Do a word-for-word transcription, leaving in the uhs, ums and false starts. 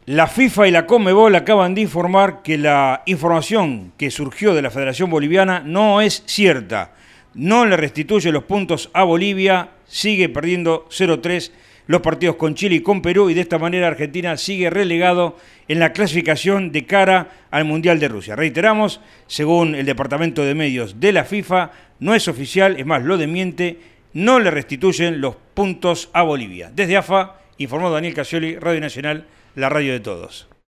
La FIFA y la Conmebol acaban de informar que la información que surgió de la Federación Boliviana no es cierta. No le restituye los puntos a Bolivia, sigue perdiendo cero tres los partidos con Chile y con Perú, y de esta manera Argentina sigue relegado en la clasificación de cara al Mundial de Rusia. Reiteramos, según el Departamento de Medios de la FIFA, no es oficial, es más, lo desmiente, no le restituyen los puntos a Bolivia. Desde A F A, informó Daniel Casioli, Radio Nacional, la radio de todos.